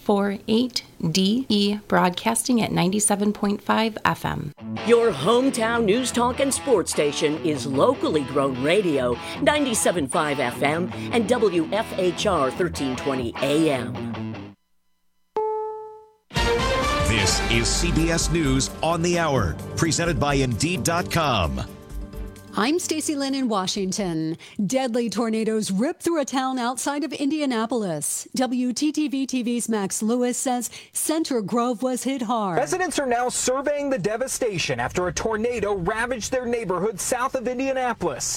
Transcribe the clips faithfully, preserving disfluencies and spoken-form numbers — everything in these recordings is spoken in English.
forty-eight D E, broadcasting at ninety-seven point five F M. Your hometown news talk and sports station is locally grown radio, ninety-seven point five F M and W F H R thirteen twenty A M. This is C B S News on the Hour, presented by Indeed dot com. I'm Stacey Lynn in Washington. Deadly tornadoes ripped through a town outside of Indianapolis. W T T V T V's Max Lewis says Center Grove was hit hard. Residents are now surveying the devastation after a tornado ravaged their neighborhood south of Indianapolis.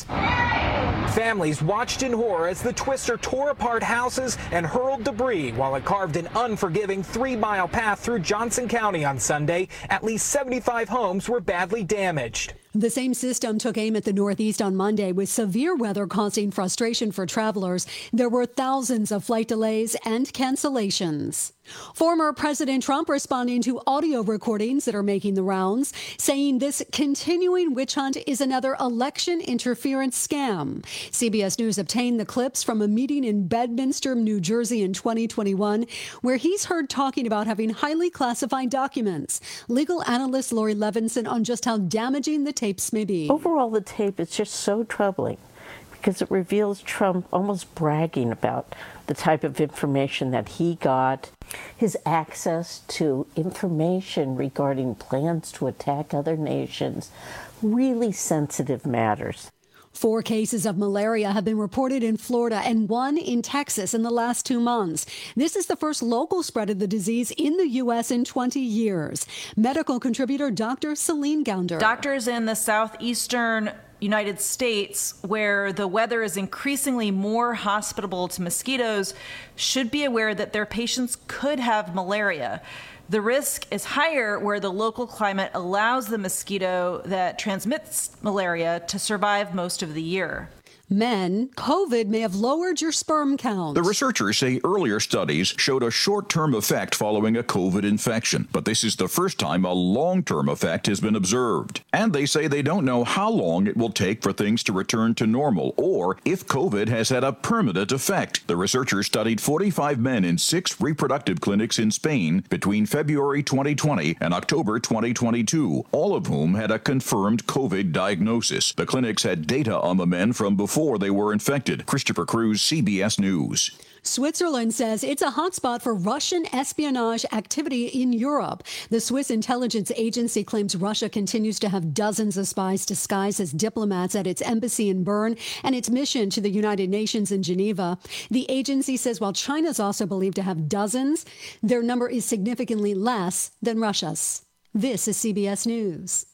Families watched in horror as the twister tore apart houses and hurled debris while it carved an unforgiving three-mile path through Johnson County on Sunday. At least seventy-five homes were badly damaged. The same system took aim at the Northeast on Monday, with severe weather causing frustration for travelers. There were thousands of flight delays and cancellations. Former President Trump responding to audio recordings that are making the rounds, saying this continuing witch hunt is another election interference scam. C B S News obtained the clips from a meeting in Bedminster, New Jersey in twenty twenty-one, where he's heard talking about having highly classified documents. Legal analyst Lori Levinson on just how damaging the tapes may be. Overall, the tape is just so troubling because it reveals Trump almost bragging about the type of information that he got, his access to information regarding plans to attack other nations, really sensitive matters. Four cases of malaria have been reported in Florida and one in Texas in the last two months. This is the first local spread of the disease in the U S in twenty years. Medical contributor Doctor Celine Gounder. Doctors in the southeastern United States, where the weather is increasingly more hospitable to mosquitoes, should be aware that their patients could have malaria. The risk is higher where the local climate allows the mosquito that transmits malaria to survive most of the year. Men, COVID may have lowered your sperm count. The researchers say earlier studies showed a short-term effect following a COVID infection, but this is the first time a long-term effect has been observed. And they say they don't know how long it will take for things to return to normal, or if COVID has had a permanent effect. The researchers studied forty-five men in six reproductive clinics in Spain between February twenty twenty and October twenty twenty-two, all of whom had a confirmed COVID diagnosis. The clinics had data on the men from before Before they were infected. Christopher Cruz, C B S News. Switzerland says it's a hotspot for Russian espionage activity in Europe. The Swiss intelligence agency claims Russia continues to have dozens of spies disguised as diplomats at its embassy in Bern and its mission to the United Nations in Geneva. The agency says while China's also believed to have dozens, their number is significantly less than Russia's. This is C B S News.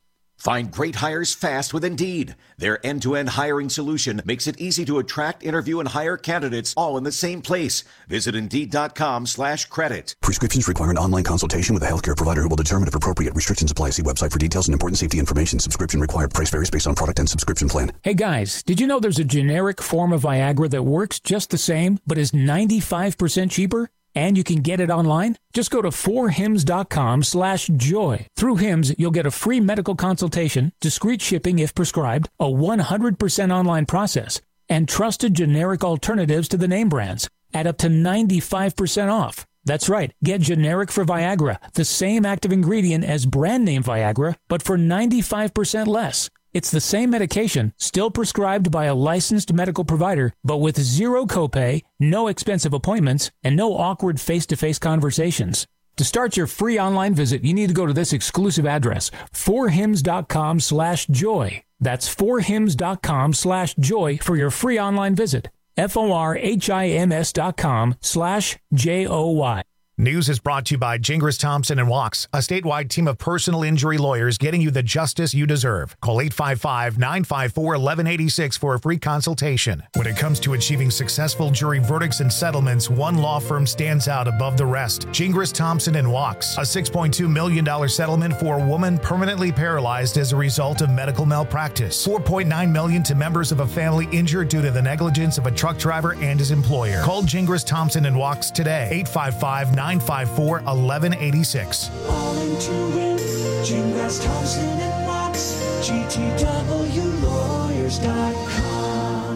Find great hires fast with Indeed. Their end-to-end hiring solution makes it easy to attract, interview, and hire candidates all in the same place. Visit Indeed.com slash credit. Prescriptions require an online consultation with a healthcare provider who will determine if appropriate. Restrictions apply. See website for details and important safety information. Subscription required. Price varies based on product and subscription plan. Hey guys, did you know there's a generic form of Viagra that works just the same, but is ninety-five percent cheaper? And you can get it online? Just go to four hims dot com slash joy. Through Hims, you'll get a free medical consultation, discreet shipping if prescribed, a one hundred percent online process, and trusted generic alternatives to the name brands at up to ninety-five percent off. That's right. Get generic for Viagra, the same active ingredient as brand name Viagra, but for ninety-five percent less. It's the same medication, still prescribed by a licensed medical provider, but with zero copay, no expensive appointments, and no awkward face-to-face conversations. To start your free online visit, you need to go to this exclusive address, four hims dot com slash joy. That's four hims dot com slash joy for your free online visit. F O R H I M S dot com slash J O Y. News is brought to you by Gingras Thompson and Walks, a statewide team of personal injury lawyers getting you the justice you deserve. Call eight five five, nine five four, one one eight six for a free consultation. When it comes to achieving successful jury verdicts and settlements, one law firm stands out above the rest. Gingras Thompson and Walks, a six point two million dollars settlement for a woman permanently paralyzed as a result of medical malpractice. four point nine million dollars to members of a family injured due to the negligence of a truck driver and his employer. Call Gingras Thompson and Walks today. eight five five, nine five four, one one eight six. All into it. Gingras Thompson and Walks. G T W lawyers dot com.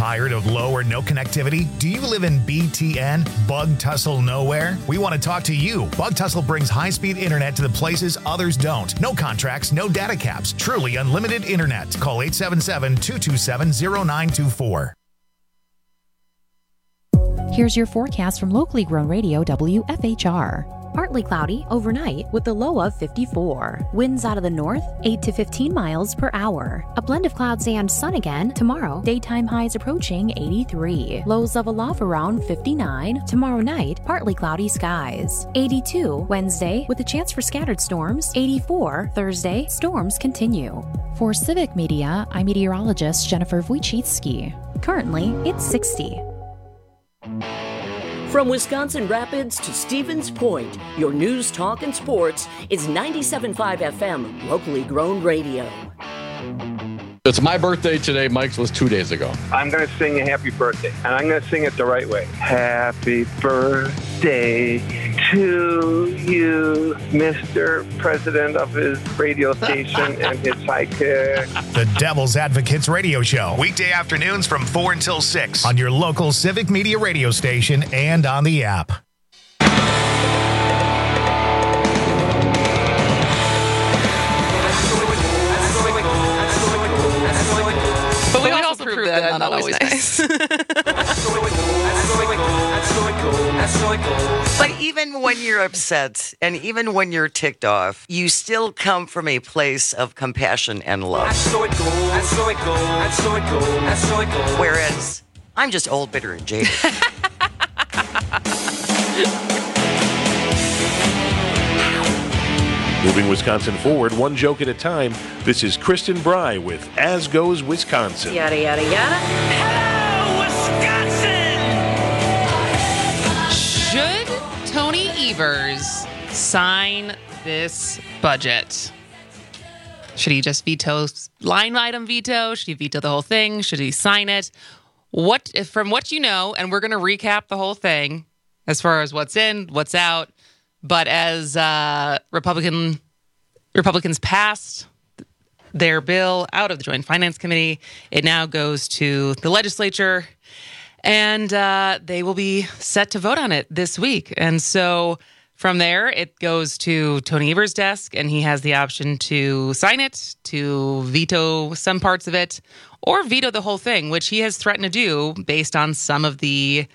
Tired of low or no connectivity? Do you live in B T N? Bug tussle nowhere? We want to talk to you. Bug tussle brings high-speed internet to the places others don't. No contracts, no data caps. Truly unlimited internet. Call eight seven seven, two two seven, zero nine two four. Here's your forecast from locally grown radio W F H R. Partly cloudy overnight with a low of fifty-four. Winds out of the north, eight to fifteen miles per hour. A blend of clouds and sun again tomorrow. Daytime highs approaching eighty-three. Lows level off around fifty-nine. Tomorrow night, partly cloudy skies. eighty-two Wednesday with a chance for scattered storms. eighty-four Thursday, storms continue. For Civic Media, I'm meteorologist Jennifer Wojcicki. Currently, it's sixty. From Wisconsin Rapids to Stevens Point, your news, talk, and sports is ninety-seven point five F M, locally grown radio. It's my birthday today. Mike's was two days ago. I'm going to sing a happy birthday, and I'm going to sing it the right way. Happy birthday to you, Mister President of his radio station and his sidekick. The Devil's Advocates Radio Show. Weekday afternoons from four until six on your local Civic Media radio station and on the app. But we also proved that, that not always nice. But even when you're upset and even when you're ticked off, you still come from a place of compassion and love. Whereas I'm just old, bitter, and jaded. Moving Wisconsin forward, one joke at a time, this is Kristen Bry with As Goes Wisconsin. Yada, yada, yada. Should Tony Evers sign this budget? Should he just veto line item veto? Should he veto the whole thing? Should he sign it? What, if, from what you know, and we're going to recap the whole thing as far as what's in, what's out. But as uh, Republican Republicans passed their bill out of the Joint Finance Committee, it now goes to the legislature, and uh, they will be set to vote on it this week. And so from there, it goes to Tony Evers' desk, and he has the option to sign it, to veto some parts of it, or veto the whole thing, which he has threatened to do based on some of the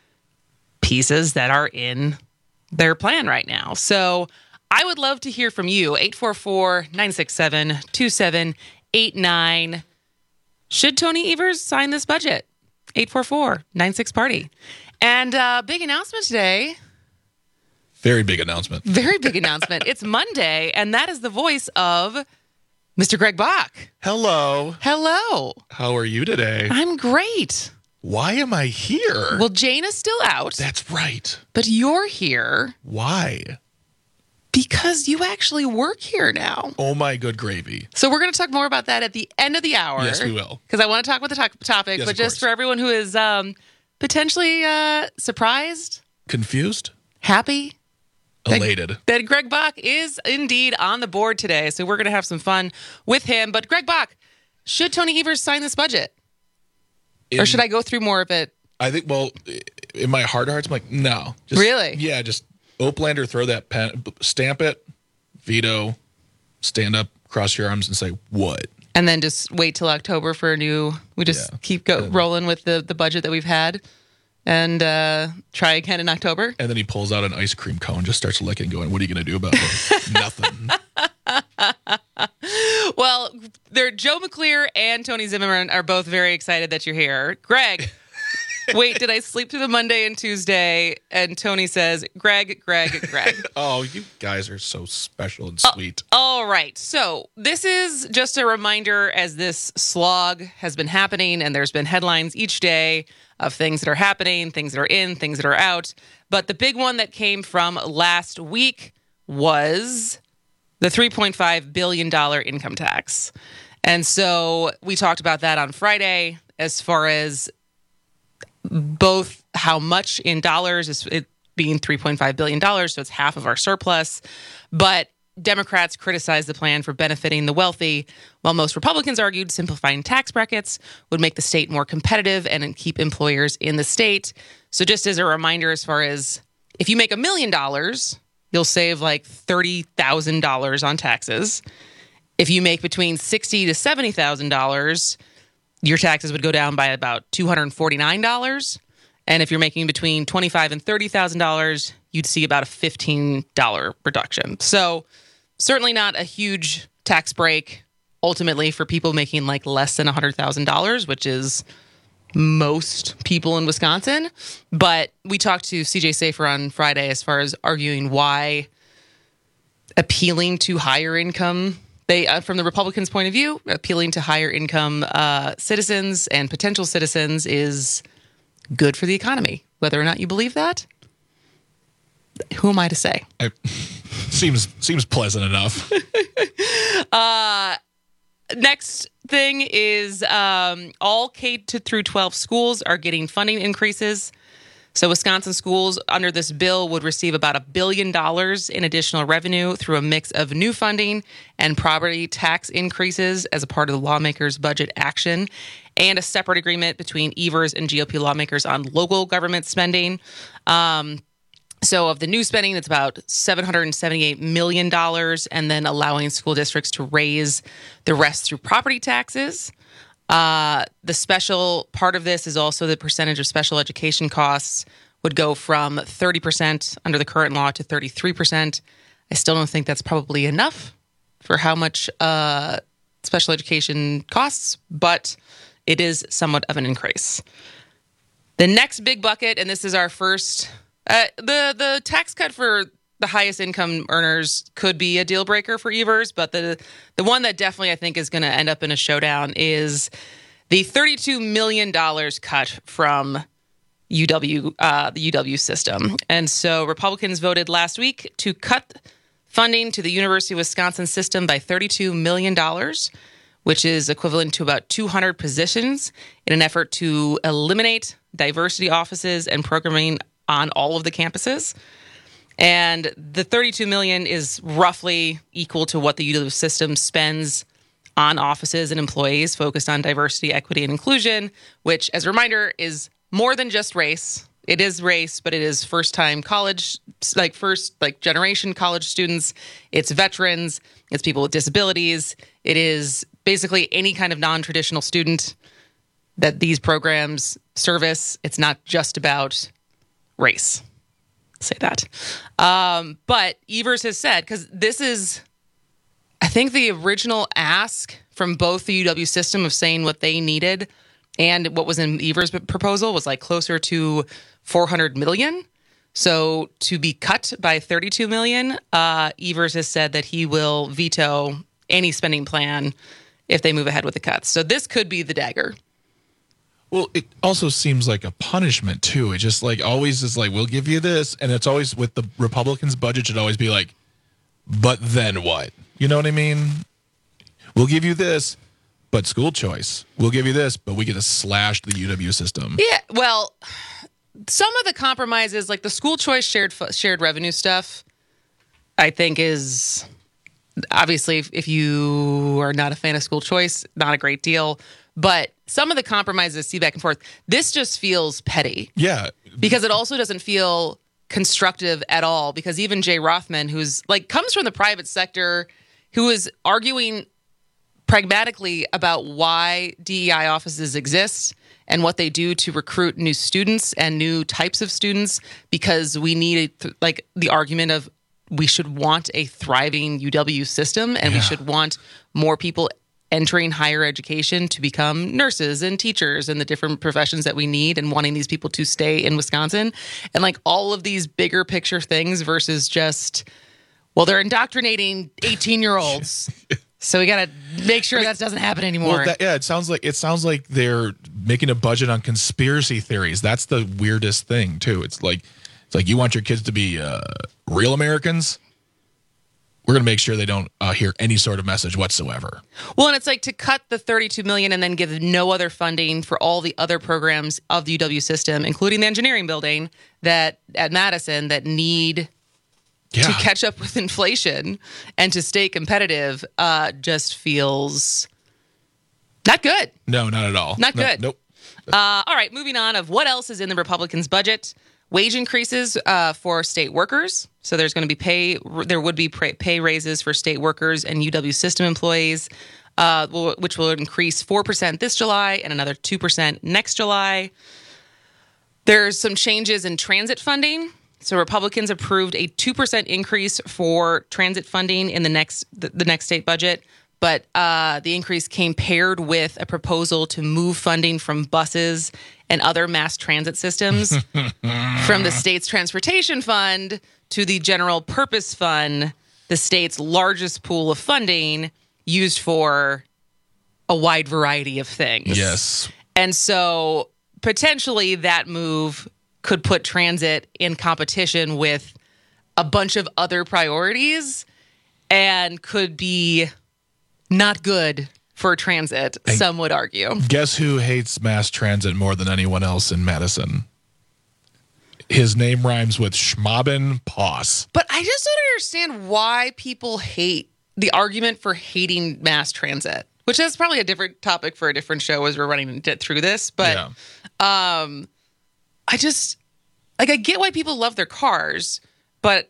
pieces that are in their plan right now. So I would love to hear from you. eight four four, nine six seven, two seven eight nine. Should Tony Evers sign this budget? eight four four, nine six party. And uh, big announcement today. Very big announcement. Very big announcement. It's Monday, and that is the voice of Mister Greg Bach. Hello. Hello. How are you today? I'm great. Why am I here? Well, Jane is still out. That's right. But you're here. Why? Because you actually work here now. Oh, my good gravy. So we're going to talk more about that at the end of the hour. Yes, we will. Because I want to talk about the to- topic, yes, but just course. for everyone who is um, potentially uh, surprised, confused, happy, elated that, that Greg Bach is indeed on the board today. So we're going to have some fun with him. But Greg Bach, should Tony Evers sign this budget? In, or should I go through more of it? I think, well, in my heart of hearts, I'm like, no. Just, really? Yeah, just Oplander, throw that pen, stamp it, veto, stand up, cross your arms and say, what? And then just wait till October for a new, we just yeah. keep go, rolling with the, the budget that we've had and uh, try again in October. And then he pulls out an ice cream cone, just starts licking, going, what are you going to do about it? Nothing. Well, they're Joe McClear and Tony Zimmerman are both very excited that you're here. Greg, wait, did I sleep through the Monday and Tuesday? And Tony says, Greg, Greg, Greg. Oh, you guys are so special and sweet. Uh, all right. So this is just a reminder as this slog has been happening and there's been headlines each day of things that are happening, things that are in, things that are out. But the big one that came from last week was the three point five billion dollars income tax. And so we talked about that on Friday as far as both how much in dollars is it being three point five billion dollars, so it's half of our surplus. But Democrats criticized the plan for benefiting the wealthy, while most Republicans argued simplifying tax brackets would make the state more competitive and keep employers in the state. So just as a reminder, as far as if you make a million dollars, you'll save like thirty thousand dollars on taxes. If you make between sixty thousand dollars to seventy thousand dollars, your taxes would go down by about two hundred forty-nine dollars. And if you're making between twenty-five thousand dollars and thirty thousand dollars, you'd see about a fifteen dollars reduction. So certainly not a huge tax break ultimately for people making like less than one hundred thousand dollars, which is most people in Wisconsin. But we talked to C J Safer on Friday as far as arguing why appealing to higher income, they, uh, from the Republicans' point of view, appealing to higher income uh, citizens and potential citizens is good for the economy. Whether or not you believe that, who am I to say? It seems seems pleasant enough. uh, next thing is um, all K to through twelve schools are getting funding increases. So Wisconsin schools under this bill would receive about a billion dollars in additional revenue through a mix of new funding and property tax increases as a part of the lawmakers' budget action, and a separate agreement between Evers and G O P lawmakers on local government spending. Um, so of the new spending, it's about seven hundred seventy-eight million dollars, and then allowing school districts to raise the rest through property taxes. Uh, the special part of this is also the percentage of special education costs would go from thirty percent under the current law to thirty-three percent. I still don't think that's probably enough for how much uh, special education costs, but it is somewhat of an increase. The next big bucket, and this is our first, uh, the, the tax cut for the highest income earners could be a deal breaker for Evers, but the the one that definitely I think is going to end up in a showdown is the thirty-two million dollars cut from U W, uh, the U W system. And so Republicans voted last week to cut funding to the University of Wisconsin system by thirty-two million dollars, which is equivalent to about two hundred positions, in an effort to eliminate diversity offices and programming on all of the campuses. And the thirty-two million dollars is roughly equal to what the U W system spends on offices and employees focused on diversity, equity, and inclusion, which, as a reminder, is more than just race. It is race, but it is first-time college, like first, like generation college students. It's veterans. It's people with disabilities. It is basically any kind of non-traditional student that these programs service. It's not just about race. Say that. Um, but Evers has said, because this is, I think, the original ask from both the U W system of saying what they needed and what was in Evers' proposal was like closer to four hundred million. So to be cut by thirty-two million, uh, Evers has said that he will veto any spending plan if they move ahead with the cuts. So this could be the dagger. Well, it also seems like a punishment, too. It just like always is like, we'll give you this. And it's always with the Republicans' budget should always be like, but then what? You know what I mean? We'll give you this, but school choice. We'll give you this, but we get to slash the U W system. Yeah, well, some of the compromises, like the school choice shared shared revenue stuff, I think is obviously, if, if you are not a fan of school choice, not a great deal. But some of the compromises, see back and forth, this just feels petty. Yeah. Because it also doesn't feel constructive at all. Because even Jay Rothman, who's like comes from the private sector, who is arguing pragmatically about why D E I offices exist and what they do to recruit new students and new types of students, because we need a, like the argument of we should want a thriving U W system, and yeah. we should want more people entering higher education to become nurses and teachers and the different professions that we need, and wanting these people to stay in Wisconsin. And like all of these bigger picture things versus just, well, they're indoctrinating eighteen year olds. So we got to make sure that doesn't happen anymore. Well, that, yeah, it sounds like it sounds like they're making a budget on conspiracy theories. That's the weirdest thing too. It's like it's like you want your kids to be uh, real Americans. We're going to make sure they don't uh, hear any sort of message whatsoever. Well, and it's like to cut the thirty-two million dollars and then give no other funding for all the other programs of the U W system, including the engineering building that at Madison that need yeah. to catch up with inflation and to stay competitive uh, just feels not good. No, not at all. Not no, good. Nope. Uh, all right, moving on of what else is in the Republicans' budget. Wage increases uh, for state workers. So there's going to be pay, there would be pay raises for state workers and U W system employees, uh, which will increase four percent this July and another two percent next July. There's some changes in transit funding. So Republicans approved a two percent increase for transit funding in the next the, the next state budget. But uh, the increase came paired with a proposal to move funding from buses and other mass transit systems from the state's transportation fund to the general purpose fund, the state's largest pool of funding used for a wide variety of things. Yes. And so potentially that move could put transit in competition with a bunch of other priorities and could be not good for transit, and some would argue. Guess who hates mass transit more than anyone else in Madison? His name rhymes with Schmaben Poss. But I just don't understand why people hate the argument for hating mass transit, which is probably a different topic for a different show as we're running through this. But yeah. um, I just, like, I get why people love their cars, but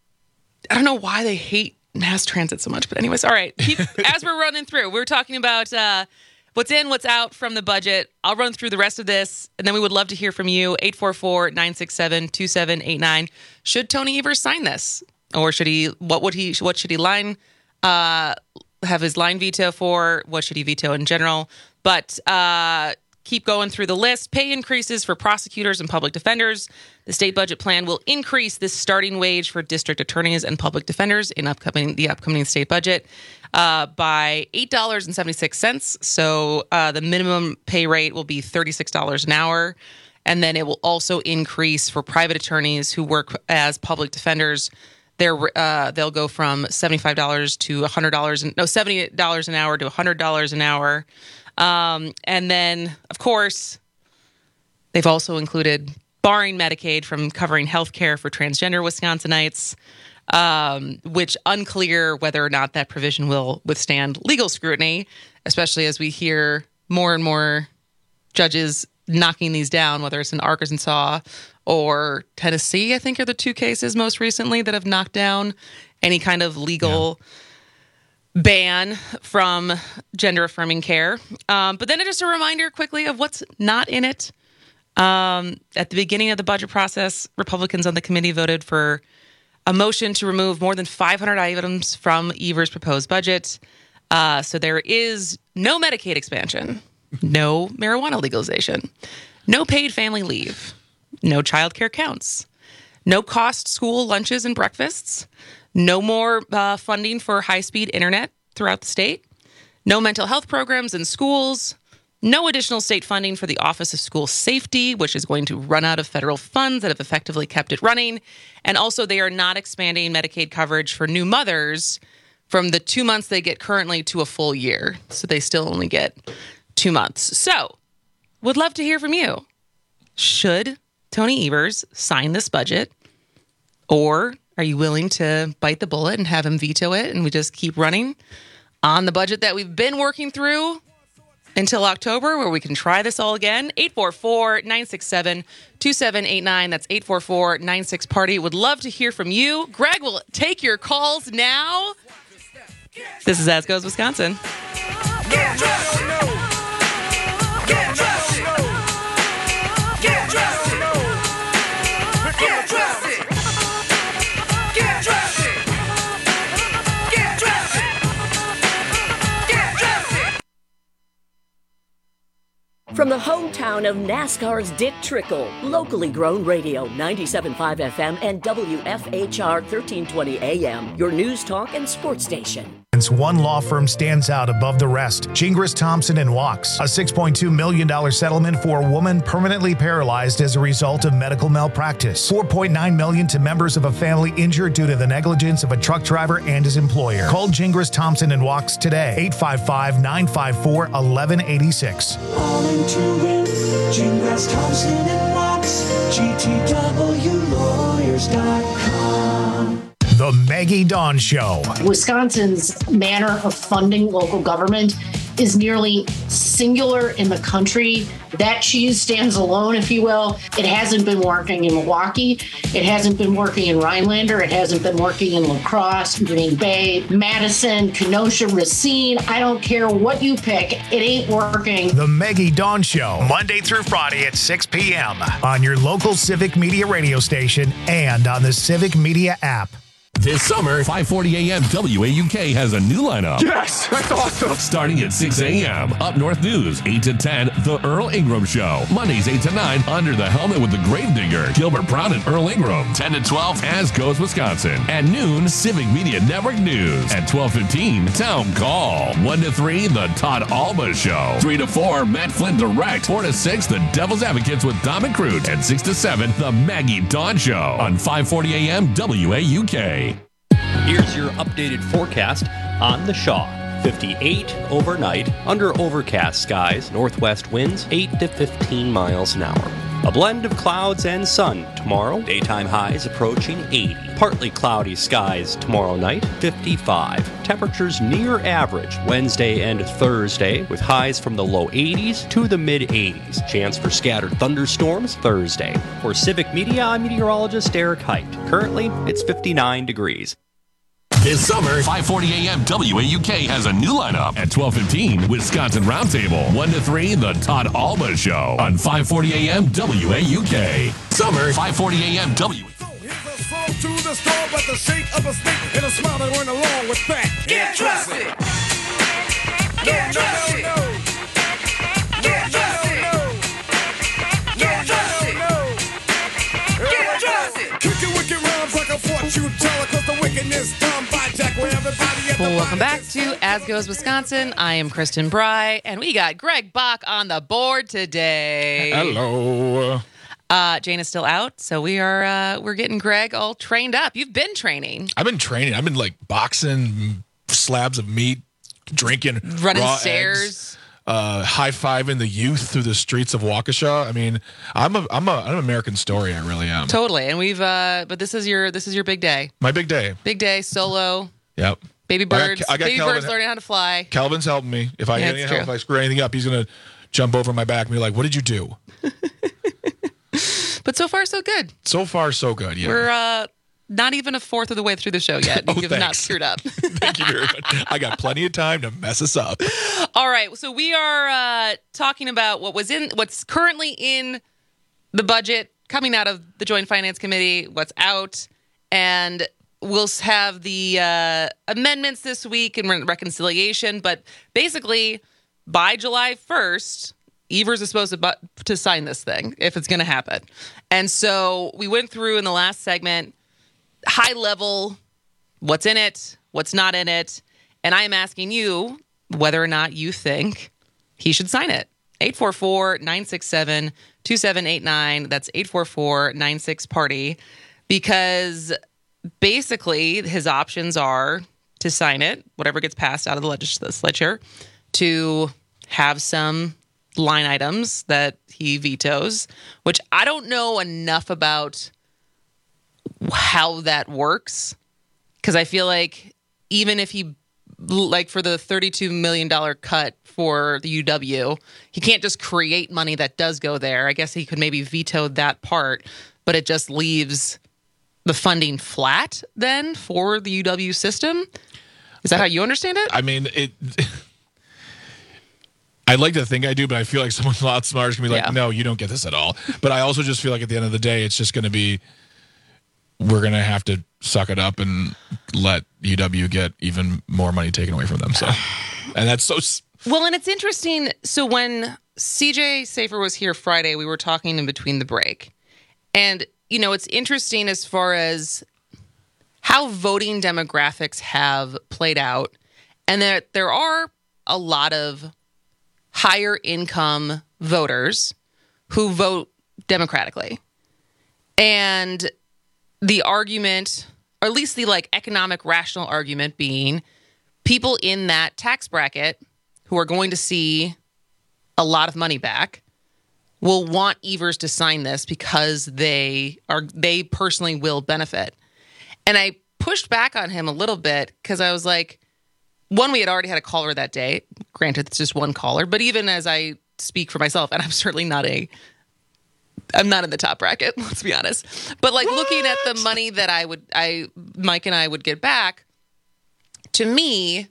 I don't know why they hate mass transit so much. But anyways, all right. Keep, as we're running through, we're talking about uh, what's in, what's out from the budget. I'll run through the rest of this, and then we would love to hear from you. eight four four, nine six seven, two seven eight nine. Should Tony Evers sign this? Or should he, what would he, what should he line, uh, have his line veto for? What should he veto in general? But uh, keep going through the list. Pay increases for prosecutors and public defenders. The state budget plan will increase the starting wage for district attorneys and public defenders in upcoming the upcoming state budget uh, by eight dollars and seventy-six cents. So uh, the minimum pay rate will be thirty-six dollars an hour. And then it will also increase for private attorneys who work as public defenders. They're, uh, they'll go from seventy-five dollars to one hundred dollars, and, no, seventy dollars an hour to one hundred dollars an hour. Um, and then, of course, they've also included barring Medicaid from covering health care for transgender Wisconsinites, um, which unclear whether or not that provision will withstand legal scrutiny, especially as we hear more and more judges knocking these down, whether it's in Arkansas or Tennessee, I think are the two cases most recently that have knocked down any kind of legal yeah. ban from gender-affirming care. Um, but then just a reminder quickly of what's not in it. Um, at the beginning of the budget process, Republicans on the committee voted for a motion to remove more than five hundred items from Evers' proposed budget. Uh, so there is no Medicaid expansion, no marijuana legalization, no paid family leave, no child care counts, no cost school lunches and breakfasts, no more uh, funding for high-speed internet throughout the state, no mental health programs in schools, no additional state funding for the Office of School Safety, which is going to run out of federal funds that have effectively kept it running. And also, they are not expanding Medicaid coverage for new mothers from the two months they get currently to a full year. So they still only get two months. So, would love to hear from you. Should Tony Evers sign this budget? Or are you willing to bite the bullet and have him veto it and we just keep running on the budget that we've been working through until October, where we can try this all again? eight four four, nine six seven, two seven eight nine. That's eight four four, nine six, party. Would love to hear from you. Greg will take your calls now. This is As Goes Wisconsin. Get dressed. Get dressed. Get dressed. Get dressed. Get dressed. Get dressed. Get dressed. From the hometown of NASCAR's Dick Trickle, locally grown radio, ninety-seven point five F M and W F H R thirteen twenty A M, your news talk and sports station. One law firm stands out above the rest. Gingras, Thompson and Wachs. A six point two million dollars settlement for a woman permanently paralyzed as a result of medical malpractice. four point nine million dollars to members of a family injured due to the negligence of a truck driver and his employer. Call Gingras, Thompson and Wachs today. eight five five, nine five four, one one eight six. All into win. Gingras, Thompson and Wachs. G T W lawyers dot com. The Maggie Dawn Show. Wisconsin's manner of funding local government is nearly singular in the country. That cheese stands alone, if you will. It hasn't been working in Milwaukee. It hasn't been working in Rhinelander. It hasn't been working in La Crosse, Green Bay, Madison, Kenosha, Racine. I don't care what you pick. It ain't working. The Maggie Dawn Show, Monday through Friday at six p.m. on your local Civic Media radio station and on the Civic Media app. This summer, five forty a.m. W A U K has a new lineup. Yes, that's awesome. Starting at six a.m. Up North News, eight to ten, The Earl Ingram Show. Mondays, eight to nine, Under the Helmet with the Gravedigger, Gilbert Brown and Earl Ingram. ten to twelve, As Goes Wisconsin. At noon, Civic Media Network News. At twelve fifteen, Town Call. one to three, The Todd Alba Show. three to four, Matt Flynn Direct. four to six, The Devil's Advocates with Dom McCroot. And six to seven, The Maggie Dawn Show on five forty a.m. W A U K. Here's your updated forecast on the Shaw. fifty-eight overnight, under overcast skies, northwest winds eight to fifteen miles an hour. A blend of clouds and sun tomorrow, daytime highs approaching eighty. Partly cloudy skies tomorrow night, fifty-five. Temperatures near average Wednesday and Thursday, with highs from the low eighties to the mid eighties. Chance for scattered thunderstorms Thursday. For Civic Media, I'm meteorologist Eric Height. Currently, it's fifty-nine degrees. This summer, five forty a.m. W A U K has a new lineup. At twelve fifteen, Wisconsin Roundtable. one to three, The Todd Alba Show on five forty a.m. W A U K. Summer, five forty a.m. W. To the store, but the shake of a stick and a smile that went along with that. Get trusted. Get trusted. No, no, no. Get trusted. Get trusted. Get trusted. Kick it wicked rounds like a fortune teller, cause the wickedness done by Jack where everybody at the Well, welcome back to As Goes Wisconsin. I am Kristen Bry, and we got Greg Bach on the board today. Hello. Uh, Jane is still out, so we are uh, we're getting Greg all trained up. You've been training, I've been training. I've been like boxing slabs of meat, drinking running raw stairs, eggs, uh, high-fiving the youth through the streets of Waukesha. I mean, I'm a I'm a I'm an American story. I really am. totally. And we've uh, but this is your this is your big day. My big day. Big day solo. Yep. Baby I got- birds. I got baby Calvin- birds learning how to fly. Calvin's helping me. If I Yeah, get any it's help, if true. I screw anything up, he's gonna jump over my back and be like, "What did you do?" But so far, so good. So far, so good. Yeah. We're uh, not even a fourth of the way through the show yet. Oh, You've not thanks. screwed up. Thank you very much. I got plenty of time to mess us up. All right, so we are uh, talking about what was in, what's currently in the budget coming out of the Joint Finance Committee, what's out, and we'll have the uh, amendments this week and re- reconciliation. But basically, by July first, Evers is supposed to, bu- to sign this thing if it's going to happen. And so we went through in the last segment, high level, what's in it, what's not in it. And I am asking you whether or not you think he should sign it. eight four four, nine six seven, two seven eight nine. That's eight four four, nine six, party. Because basically his options are to sign it, whatever gets passed out of the legislature, to have some line items that he vetoes, which I don't know enough about how that works, because I feel like even if he, like for the thirty-two million dollars cut for the U W, he can't just create money that does go there. I guess he could maybe veto that part, but it just leaves the funding flat then for the U W system. Is that how you understand it? I mean, it. I'd like to think I do, but I feel like someone a lot smarter is going to be like, Yeah. no, you don't get this at all. But I also just feel like at the end of the day, it's just going to be, we're going to have to suck it up and let U W get even more money taken away from them. So, and that's so. s- Well, and it's interesting. So when C J Safer was here Friday, we were talking in between the break. And, you know, it's interesting as far as how voting demographics have played out. And that there are a lot of higher income voters who vote democratically. And the argument, or at least the like economic rational argument being people in that tax bracket who are going to see a lot of money back will want Evers to sign this because they are they personally will benefit. And I pushed back on him a little bit because I was like, one, we had already had a caller that day. Granted, it's just one caller, but even as I speak for myself, and I'm certainly not a, I'm not in the top bracket, let's be honest. But like what? Looking at the money that I would, I, Mike and I would get back, to me,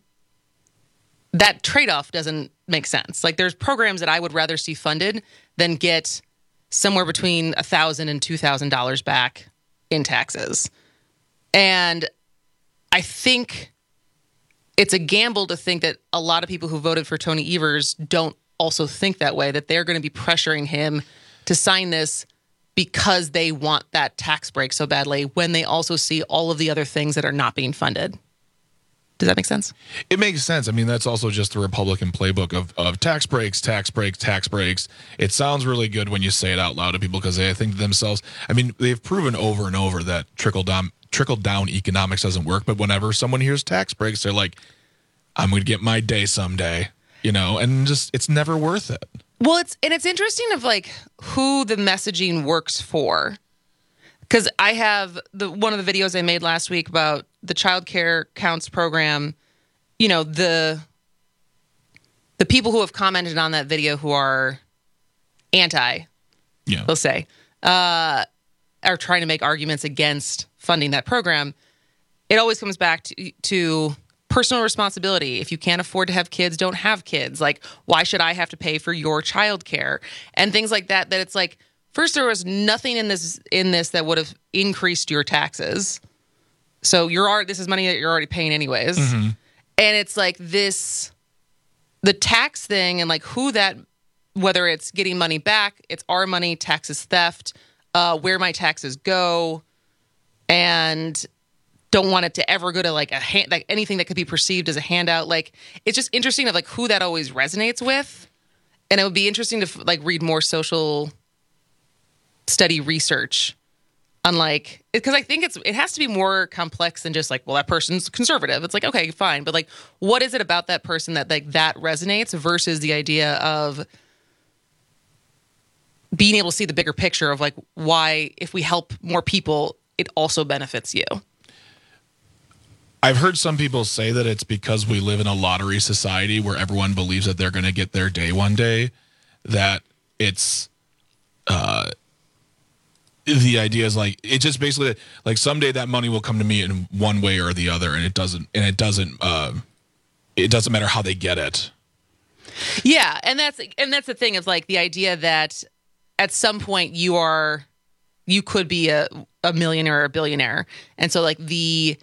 that trade-off doesn't make sense. Like there's programs that I would rather see funded than get somewhere between one thousand dollars and two thousand dollars back in taxes. And I think it's a gamble to think that a lot of people who voted for Tony Evers don't also think that way, that they're going to be pressuring him to sign this because they want that tax break so badly when they also see all of the other things that are not being funded. Does that make sense? It makes sense. I mean, that's also just the Republican playbook of, of tax breaks, tax breaks, tax breaks. It sounds really good when you say it out loud to people because they think to themselves, I mean, they've proven over and over that trickle down, trickle down economics doesn't work. But whenever someone hears tax breaks, they're like, I'm going to get my day someday, you know, and just it's never worth it. Well, it's and it's interesting of like who the messaging works for. Because I have the one of the videos I made last week about the Child Care Counts program. You know, the the people who have commented on that video who are anti, yeah. they'll say, uh, are trying to make arguments against funding that program. It always comes back to, to personal responsibility. If you can't afford to have kids, don't have kids. Like, why should I have to pay for your child care? And things like that, that it's like, first, there was nothing in this in this that would have increased your taxes. So you're already, this is money that you're already paying anyways. Mm-hmm. And it's like this, the tax thing and like who that, whether it's getting money back, it's our money, taxes theft, uh, where my taxes go, and don't want it to ever go to like a hand, like anything that could be perceived as a handout. Like, it's just interesting of like who that always resonates with. And it would be interesting to like read more social study research, unlike, because I think it's it has to be more complex than just like, well, that person's conservative. It's like, okay, fine, but like, what is it about that person that like that resonates versus the idea of being able to see the bigger picture of like why, if we help more people, it also benefits you. I've heard some people say that it's because we live in a lottery society where everyone believes that they're going to get their day one day, that it's uh the idea is like, it just basically like someday that money will come to me in one way or the other. And it doesn't, and it doesn't, uh, it doesn't matter how they get it. Yeah. And that's, and that's the thing of like the idea that at some point you are, you could be a, a millionaire or a billionaire. And so like the,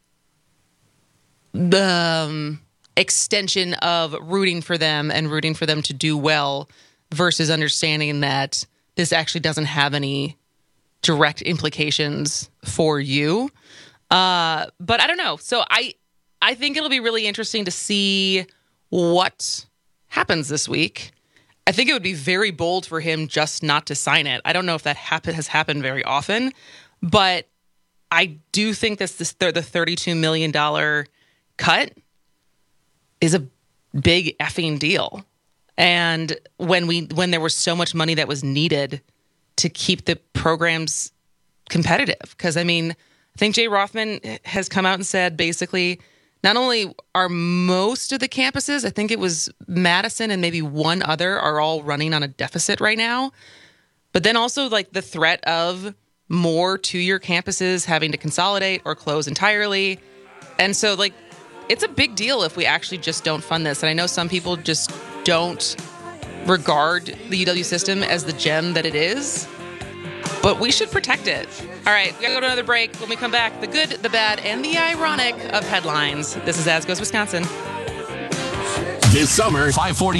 the um, extension of rooting for them and rooting for them to do well versus understanding that this actually doesn't have any direct implications for you. Uh, but I don't know. So I I think it'll be really interesting to see what happens this week. I think it would be very bold for him just not to sign it. I don't know if that happen, has happened very often, but I do think this, this the thirty-two million dollars cut is a big effing deal. And when we when there was so much money that was needed to keep the programs competitive. Because, I mean, I think Jay Rothman has come out and said basically not only are most of the campuses, I think it was Madison and maybe one other, are all running on a deficit right now. But then also like the threat of more two-year campuses having to consolidate or close entirely. And so like it's a big deal if we actually just don't fund this. And I know some people just don't regard the U W system as the gem that it is, but we should protect it. All right, we gotta go to another break. When we come back, the good, the bad, and the ironic of headlines. This is As Goes Wisconsin. This summer, five forty.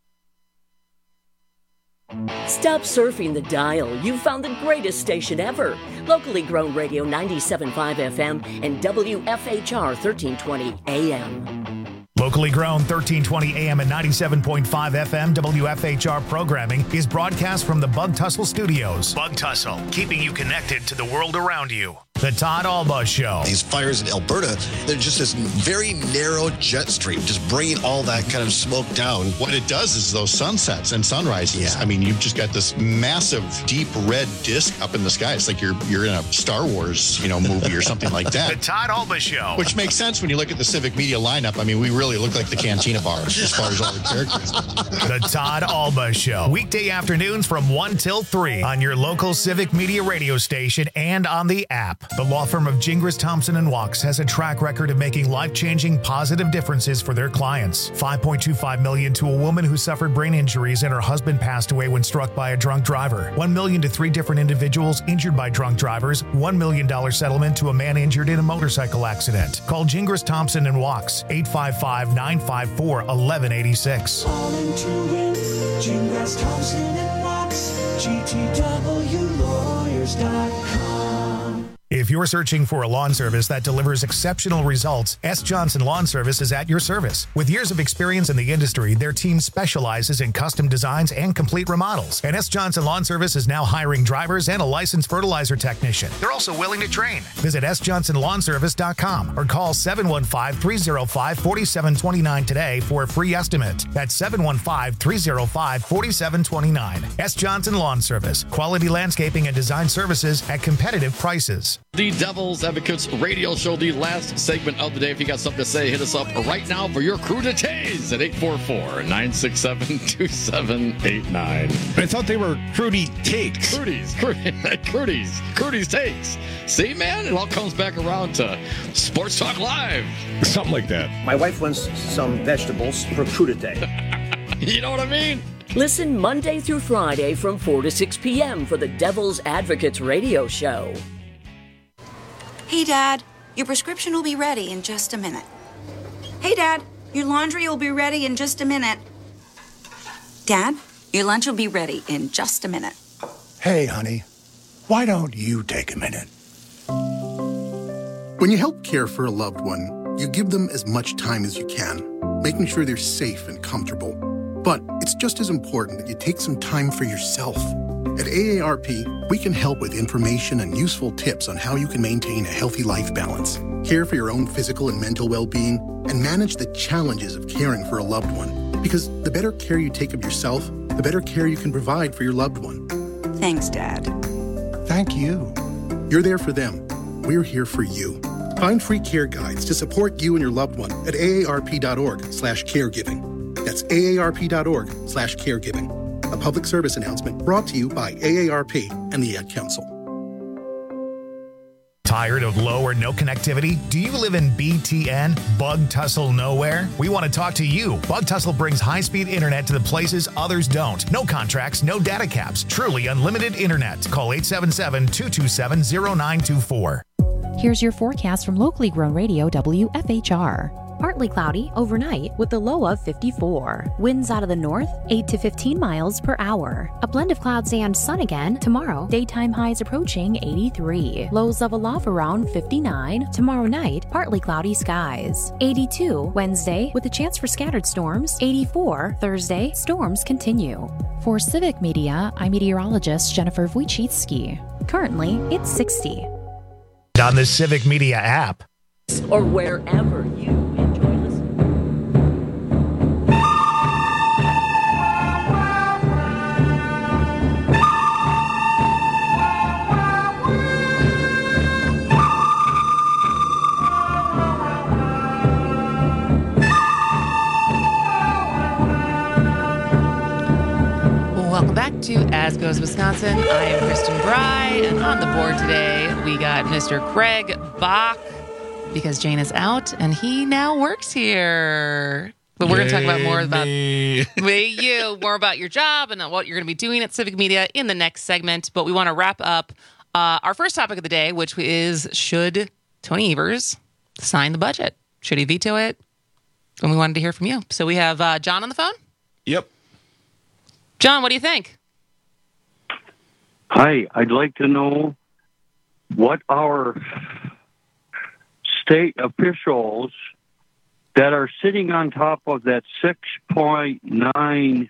Stop surfing the dial. You've found the greatest station ever. Locally grown radio ninety-seven point five F M and W F H R thirteen twenty A M. Locally grown thirteen twenty A M and ninety-seven point five F M W F H R programming is broadcast from the Bug Tussle Studios. Bug Tussle, keeping you connected to the world around you. The Todd Alba Show. These fires in Alberta, they're just this very narrow jet stream, just bringing all that kind of smoke down. What it does is those sunsets and sunrises. Yeah. I mean, you've just got this massive, deep red disc up in the sky. It's like you're you're in a Star Wars, you know, movie or something like that. The Todd Alba Show. Which makes sense when you look at the Civic Media lineup. I mean, we really look like the Cantina bars as far as all the characters. The Todd Alba Show. Weekday afternoons from one till three on your local Civic Media radio station and on the app. The law firm of Gingras, Thompson and Wachs has a track record of making life-changing positive differences for their clients. five point two five million dollars to a woman who suffered brain injuries and her husband passed away when struck by a drunk driver. one million dollars to three different individuals injured by drunk drivers. one million dollars settlement to a man injured in a motorcycle accident. Call Gingras, Thompson and Wachs, eight five five, nine five four, one one eight six. All into win, Gingras, Thompson and Wachs, G T W lawyers dot com. If you're searching for a lawn service that delivers exceptional results, S. Johnson Lawn Service is at your service. With years of experience in the industry, their team specializes in custom designs and complete remodels. And S. Johnson Lawn Service is now hiring drivers and a licensed fertilizer technician. They're also willing to train. Visit s johnson lawn service dot com or call seven one five, three oh five, four seven two nine today for a free estimate. That's seven one five, three oh five, four seven two nine. S. Johnson Lawn Service. Quality landscaping and design services at competitive prices. The Devil's Advocates radio show, the last segment of the day. If you got something to say, hit us up right now for your crudités at eight four four, nine six seven, two seven eight nine. I thought they were Crudy Takes. Crudies, Crudies, Crudies Takes. See, man, it all comes back around to Sports Talk Live. Something like that. My wife wants some vegetables for crudité. You know what I mean? Listen Monday through Friday from four to six p.m. for the Devil's Advocates radio show. Hey, Dad, your prescription will be ready in just a minute. Hey, Dad, your laundry will be ready in just a minute. Dad, your lunch will be ready in just a minute. Hey, honey, why don't you take a minute? When you help care for a loved one, you give them as much time as you can, making sure they're safe and comfortable. But it's just as important that you take some time for yourself. At A A R P, we can help with information and useful tips on how you can maintain a healthy life balance, care for your own physical and mental well-being, and manage the challenges of caring for a loved one. Because the better care you take of yourself, the better care you can provide for your loved one. Thanks, Dad. Thank you. You're there for them. We're here for you. Find free care guides to support you and your loved one at A A R P dot org slash caregiving. That's A A R P dot org slash caregiving. A public service announcement brought to you by A A R P and the Ad Council. Tired of low or no connectivity? Do you live in B T N? Bug Tussle Nowhere? We want to talk to you. Bug Tussle brings high-speed internet to the places others don't. No contracts, no data caps. Truly unlimited internet. Call eight seven seven, two two seven, zero nine two four. Here's your forecast from locally grown radio W F H R. Partly cloudy overnight with a low of fifty-four. Winds out of the north, eight to fifteen miles per hour. A blend of clouds and sun again tomorrow. Daytime highs approaching eighty-three. Lows level off around fifty-nine. Tomorrow night, partly cloudy skies. eighty-two Wednesday with a chance for scattered storms. eighty-four Thursday, storms continue. For Civic Media, I'm meteorologist Jennifer Wojcicki. Currently, it's sixty. On the Civic Media app. Or wherever you Welcome back to As Goes Wisconsin. I am Kristen Bry, and on the board today we got Mister Craig Bach, because Jane is out and he now works here. But we're going to talk about more about me, you, more about your job and what you're going to be doing at Civic Media in the next segment. But we want to wrap up uh, our first topic of the day, which is, should Tony Evers sign the budget? Should he veto it? And we wanted to hear from you. So we have uh, John on the phone. Yep. John, what do you think? Hi, I'd like to know what our state officials that are sitting on top of that six point nine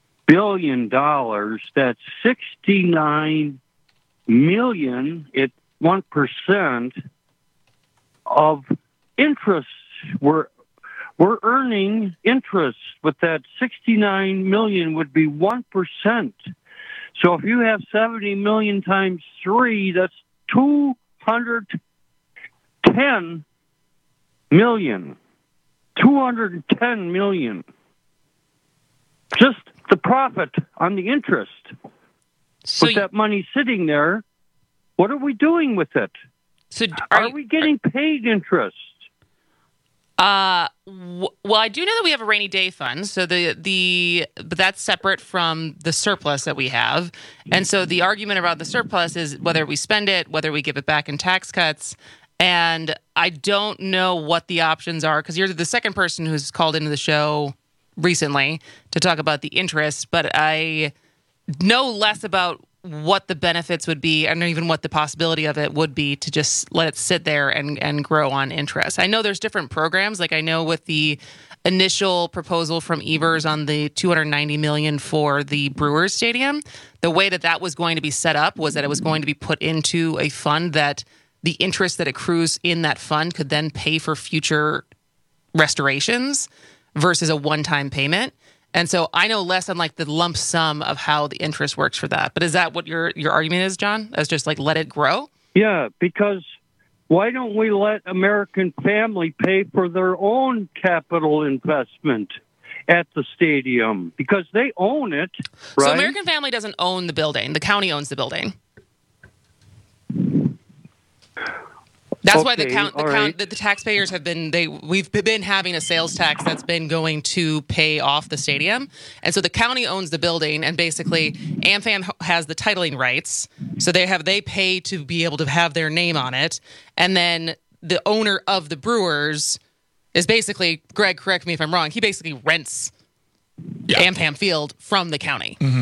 billion dollars, that's sixty-nine million, it one percent of interest. We're, we're earning interest with that sixty-nine million would be one percent. So if you have seventy million times three, that's two hundred ten million. two hundred ten million. Just the profit on the interest. So with that money sitting there, what are we doing with it? So are, are we getting paid interest? Uh, w- well, I do know that we have a rainy day fund. So the the but that's separate from the surplus that we have. And so the argument about the surplus is whether we spend it, whether we give it back in tax cuts. And I don't know what the options are because you're the second person who's called into the show recently to talk about the interest, but I know less about what the benefits would be and even what the possibility of it would be to just let it sit there and, and grow on interest. I know there's different programs. Like I know with the initial proposal from Evers on the two hundred ninety million dollars for the Brewers Stadium, the way that that was going to be set up was that it was going to be put into a fund that the interest that accrues in that fund could then pay for future restorations versus a one-time payment. And so I know less on like the lump sum of how the interest works for that. But is that what your, your argument is, John? As just like let it grow? Yeah, because why don't we let American Family pay for their own capital investment at the stadium? Because they own it, right? So American Family doesn't own the building. The county owns the building. That's okay, why the count, the, count right. the, the taxpayers have been they we've been having a sales tax that's been going to pay off the stadium, and so the county owns the building, and basically AmFam has the titling rights, so they have they pay to be able to have their name on it, and then the owner of the Brewers is basically Greg. Correct me if I'm wrong. He basically rents yeah. AmFam Field from the county. Mm-hmm.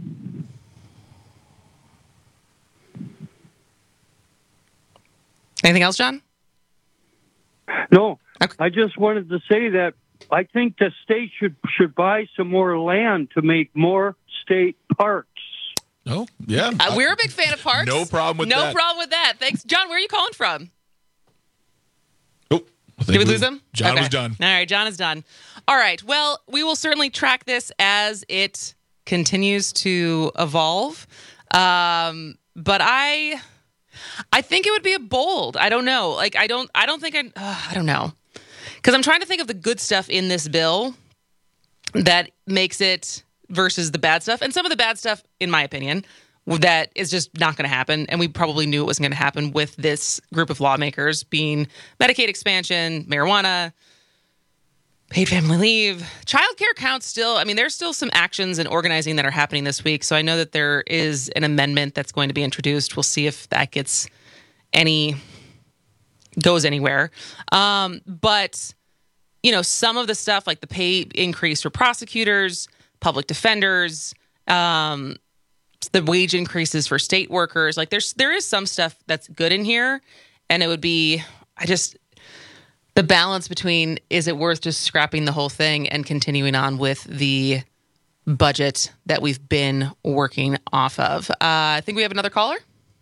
Anything else, John? No, okay. I just wanted to say that I think the state should should buy some more land to make more state parks. Oh, yeah. Uh, we're a big fan of parks. No problem with no that. No problem with that. Thanks. John, where are you calling from? Oh, did we lose him? John okay. was done. All right, John is done. All right. Well, we will certainly track this as it continues to evolve. Um, but I... I think it would be a bold. I don't know. Like, I don't, I don't think I, uh, I don't know. Because I'm trying to think of the good stuff in this bill that makes it versus the bad stuff. And some of the bad stuff, in my opinion, that is just not going to happen. And we probably knew it wasn't going to happen with this group of lawmakers being Medicaid expansion, marijuana, paid family leave, childcare counts still. I mean, there's still some actions and organizing that are happening this week. So I know that there is an amendment that's going to be introduced. We'll see if that gets any, goes anywhere. Um, but, you know, some of the stuff like the pay increase for prosecutors, public defenders, um, the wage increases for state workers, like there's, there is some stuff that's good in here. And it would be, I just, the balance between is it worth just scrapping the whole thing and continuing on with the budget that we've been working off of. Uh, I think we have another caller.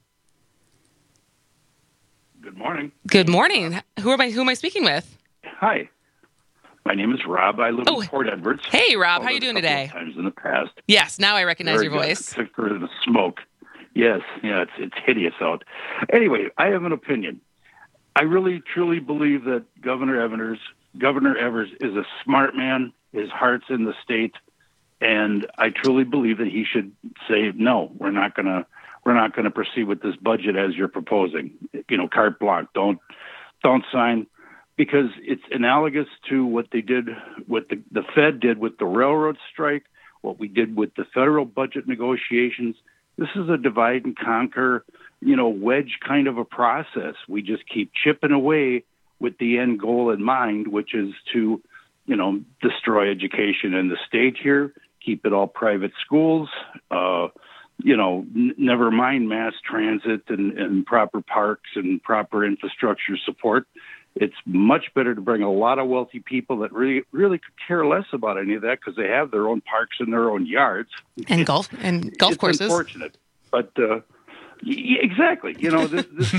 Good morning. Good morning. Who am I? Who am I speaking with? Hi, my name is Rob. I live oh. in Port Edwards. Hey, Rob. How are you doing today? Times in the past. Yes. Now I recognize Very your good. voice. Except for the smoke. Yes. Yeah. It's it's hideous out. Anyway, I have an opinion. I really, truly believe that Governor Evers, Governor Evers is a smart man. His heart's in the state, and I truly believe that he should say, no, we're not going to, we're not going to proceed with this budget as you're proposing. You know, carte blanche. Don't, don't sign, because it's analogous to what they did, what the, the Fed did with the railroad strike, what we did with the federal budget negotiations. This is a divide and conquer, you know, wedge kind of a process. We just keep chipping away with the end goal in mind, which is to, you know, destroy education in the state here, keep it all private schools, uh, you know, n- never mind mass transit and, and proper parks and proper infrastructure support. It's much better to bring a lot of wealthy people that really, really could care less about any of that because they have their own parks and their own yards and golf and golf it's courses. Unfortunate, but uh, Y- exactly. You know, this, this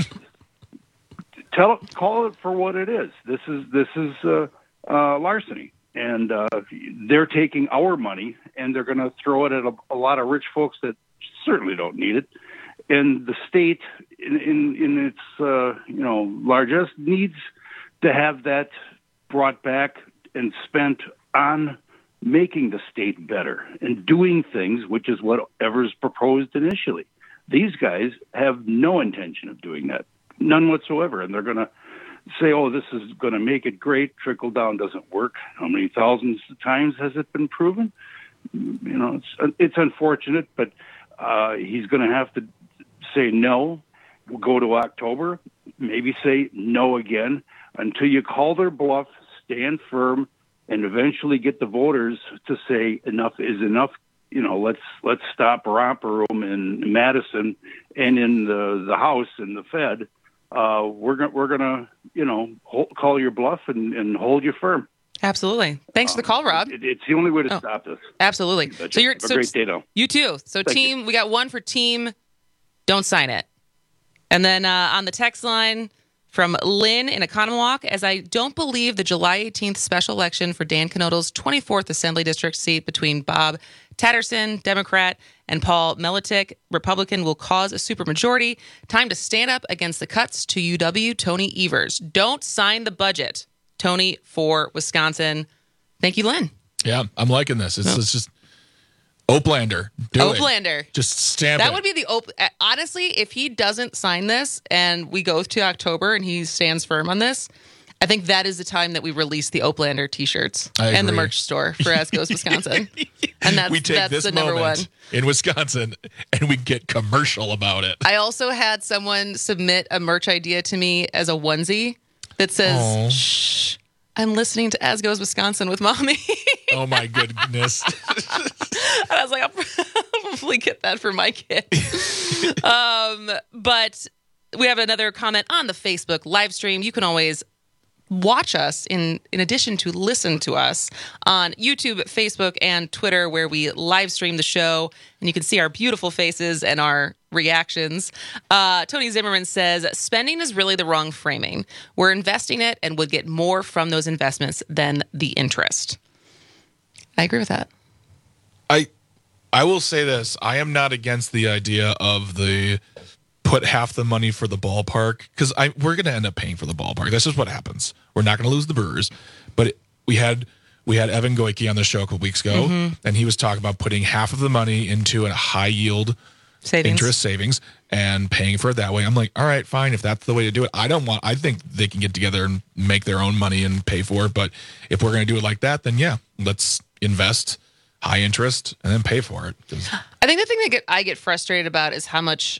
tell it, call it for what it is. This is this is uh, uh, larceny, and uh, they're taking our money and they're going to throw it at a, a lot of rich folks that certainly don't need it. And the state, in in, in its uh, you know largesse, needs to have that brought back and spent on making the state better and doing things, which is whatever's proposed initially. These guys have no intention of doing that, none whatsoever. And they're going to say, oh, this is going to make it great. Trickle down doesn't work. How many thousands of times has it been proven? You know, it's, it's unfortunate, but uh, he's going to have to say no. We'll go to October, maybe say no again until you call their bluff, stand firm, and eventually get the voters to say enough is enough. You know, let's let's stop romper room in Madison and in the the House and the Fed. Uh, we're gonna we're gonna you know hold, call your bluff and, and hold you firm. Absolutely. Thanks um, for the call, Rob. It, it's the only way to oh, stop this. Absolutely. But so you're have a so, great day, though. You too. So Thank team, you. we got one for team. Don't sign it. And then uh, on the text line from Lynn in Economwalk, as I don't believe the July eighteenth special election for Dan Knodl's twenty-fourth Assembly District seat between Bob Tatterson, Democrat, and Paul Melitik, Republican, will cause a supermajority. Time to stand up against the cuts to U W. Tony Evers. Don't sign the budget. Tony for Wisconsin. Thank you, Lynn. Yeah, I'm liking this. It's, oh. it's just Oplander. Do Oplander. It. Just stamp that it. would be the op- honestly, if he doesn't sign this and we go to October and he stands firm on this, I think that is the time that we release the Oplander t-shirts I and the agree. merch store for As Goes Wisconsin. And that's we take that's this the number one in Wisconsin and we get commercial about it. I also had someone submit a merch idea to me as a onesie that says, Aww. "Shh, I'm listening to As Goes Wisconsin with Mommy." Oh my goodness. And I was like, I'll probably get that for my kid. um, but we have another comment on the Facebook live stream. You can always watch us in, in addition to listen to us on YouTube, Facebook, and Twitter, where we live stream the show. And you can see our beautiful faces and our reactions. Uh, Tony Zimmerman says, spending is really the wrong framing. We're investing it and would get more from those investments than the interest. I agree with that. I I will say this. I am not against the idea of the put half the money for the ballpark, because I we're going to end up paying for the ballpark. This is what happens. We're not going to lose the Brewers. But it, we had we had Evan Goike on the show a couple weeks ago, Mm-hmm. and he was talking about putting half of the money into a high yield Savings. interest savings and paying for it that way. I'm like, all right, fine. If that's the way to do it, I don't want, I think they can get together and make their own money and pay for it. But if we're going to do it like that, then yeah, let's invest high interest and then pay for it. I think the thing that get, I get frustrated about is how much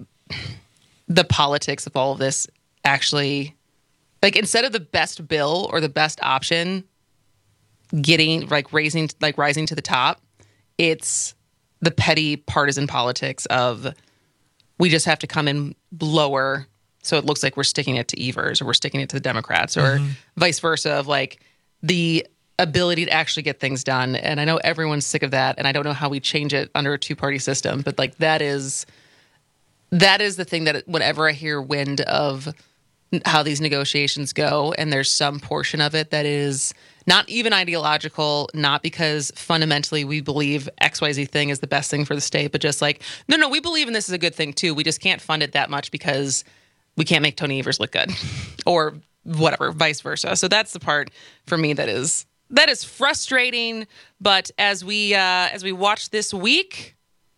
the politics of all of this actually, like, instead of the best bill or the best option getting, like, raising, like rising to the top, it's the petty partisan politics of we just have to come in lower so it looks like we're sticking it to Evers or we're sticking it to the Democrats or Mm-hmm. vice versa, of like the ability to actually get things done. And I know everyone's sick of that, and I don't know how we change it under a two-party system, but like that is that is the thing that whenever I hear wind of how these negotiations go, and there's some portion of it that is not even ideological, not because fundamentally we believe X Y Z thing is the best thing for the state, but just like, no, no, we believe in this is a good thing too. We just can't fund it that much because we can't make Tony Evers look good or whatever, vice versa. So that's the part for me that is that is frustrating. But as we uh, as we watch this week,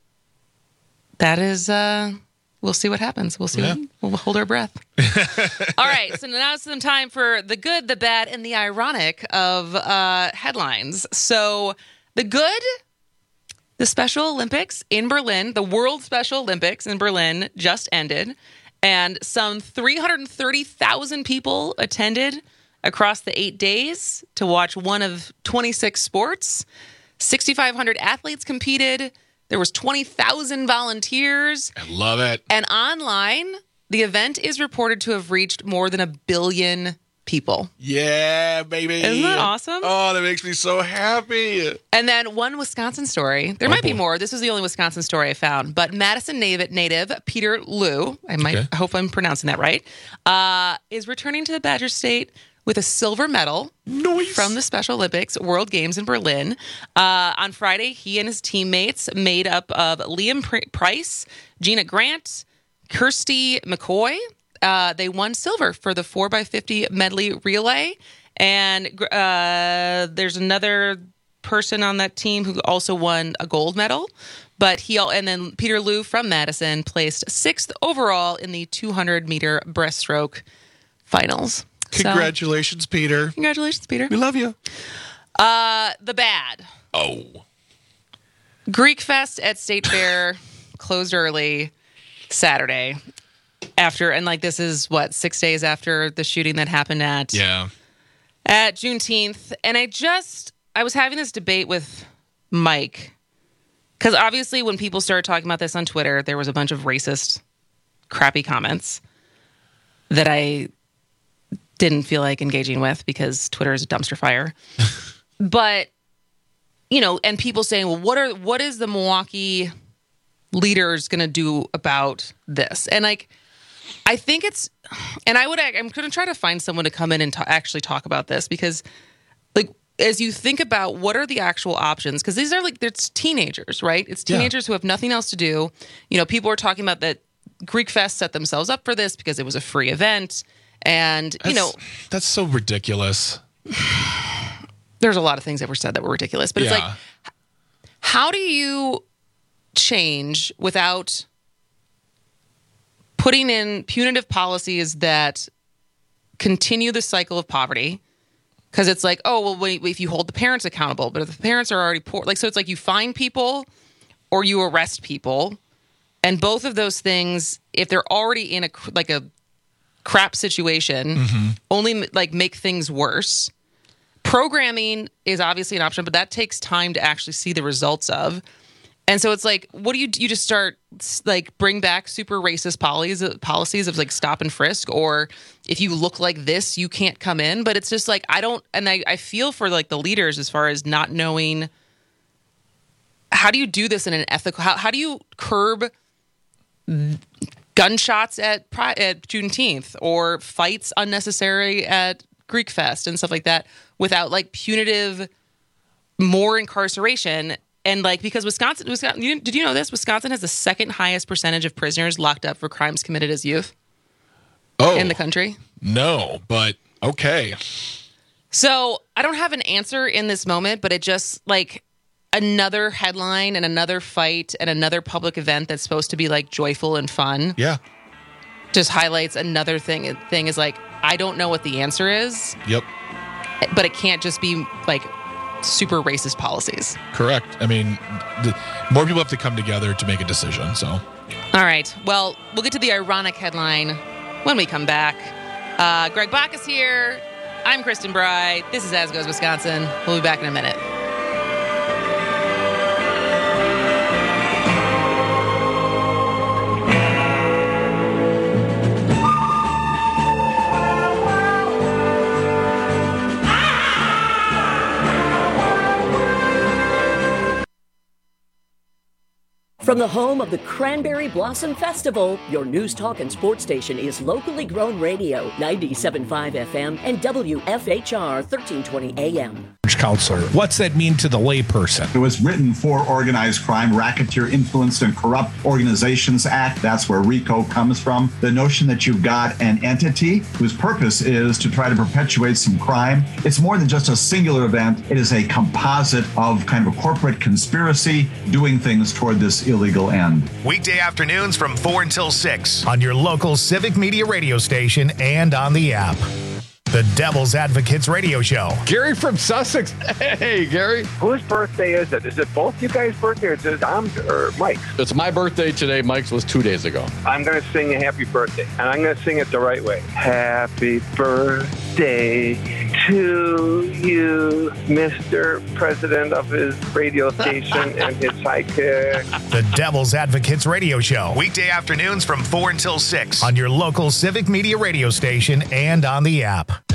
that is uh, we'll see what happens. We'll see. Yeah. What, we'll hold our breath. All right. So now it's some time for the good, the bad, and the ironic of uh, headlines. So the good, the Special Olympics in Berlin, the World Special Olympics in Berlin just ended, and some three hundred thirty thousand people attended across the eight days to watch one of twenty-six sports. six thousand five hundred athletes competed. There was twenty thousand volunteers. I love it. And online, the event is reported to have reached more than a billion people. Yeah, baby. Isn't that awesome? Oh, that makes me so happy. And then one Wisconsin story. There Oh, might be boy. more. This was the only Wisconsin story I found. But Madison native, native Peter Liu, I might Okay. I hope I'm pronouncing that right, uh, is returning to the Badger State with a silver medal nice. from the Special Olympics World Games in Berlin. Uh, on Friday, he and his teammates, made up of Liam Pr- Price, Gina Grant, Kirsty McCoy, uh, they won silver for the four by fifty medley relay. And uh, there's another person on that team who also won a gold medal. But he and then Peter Liu from Madison placed sixth overall in the two hundred meter breaststroke finals. Congratulations, So, Peter. Congratulations, Peter. We love you. Uh, the bad. Oh. Greek Fest at State Fair closed early Saturday after, and like this is what, six days after the shooting that happened at Yeah. at Juneteenth. And I just, I was having this debate with Mike because obviously when people started talking about this on Twitter, there was a bunch of racist, crappy comments that I didn't feel like engaging with because Twitter is a dumpster fire. But, you know, and people saying, well, what are what is the Milwaukee leaders going to do about this? And like, I think it's, and I would, I'm going to try to find someone to come in and ta- actually talk about this because, like, as you think about what are the actual options, because these are like, it's teenagers, right? It's teenagers yeah. who have nothing else to do. You know, people are talking about that Greek Fest set themselves up for this because it was a free event. And, that's, you know, that's so ridiculous. There's a lot of things that were said that were ridiculous, but yeah. it's like, how do you change without putting in punitive policies that continue the cycle of poverty? Because it's like, oh, well, wait, if you hold the parents accountable, but if the parents are already poor, like, so it's like you fine people or you arrest people. And both of those things, if they're already in a, like a crap situation, mm-hmm. only like make things worse. Programming is obviously an option, but that takes time to actually see the results of. And so it's like, what do you do? You just start like bring back super racist policies, policies of like stop and frisk, or if you look like this, you can't come in. But it's just like, I don't, and I, I feel for like the leaders as far as not knowing how do you do this in an ethical, how, how do you curb gunshots at at Juneteenth or fights unnecessary at Greek Fest and stuff like that without like punitive more incarceration. And like, because Wisconsin, Wisconsin, you, did you know this? Wisconsin has the second highest percentage of prisoners locked up for crimes committed as youth oh, in the country. No, but okay. So I don't have an answer in this moment, but it just like another headline and another fight and another public event that's supposed to be like joyful and fun. Yeah. Just highlights another thing. Thing is like, I don't know what the answer is. Yep. But it can't just be like super racist policies. Correct. I mean, the, more people have to come together to make a decision. So. All right. Well, we'll get to the ironic headline when we come back. Uh, Greg Bach is here. I'm Kristen Bry. This is As Goes Wisconsin. We'll be back in a minute. From the home of the Cranberry Blossom Festival, your news, talk, and sports station is locally grown radio, ninety-seven point five F M and W F H R thirteen twenty A M. Counselor, what's that mean to the layperson? It was written for Organized Crime, Racketeer Influenced and Corrupt Organizations Act. That's where RICO comes from. The notion that you've got an entity whose purpose is to try to perpetuate some crime. It's more than just a singular event. It is a composite of kind of a corporate conspiracy doing things toward this illegal end. Weekday afternoons from four until six on your local Civic Media radio station and on the app. The Devil's Advocates Radio Show. Gary from Sussex. Hey, Gary. Whose birthday is it? Is it both you guys' birthday or is it Tom's or Mike's? It's my birthday today. Mike's was two days ago. I'm going to sing a happy birthday, and I'm going to sing it the right way. Happy birthday to you, Mister President of his radio station and his sidekick. The Devil's Advocates Radio Show. Weekday afternoons from four until six on your local Civic Media radio station and on the app.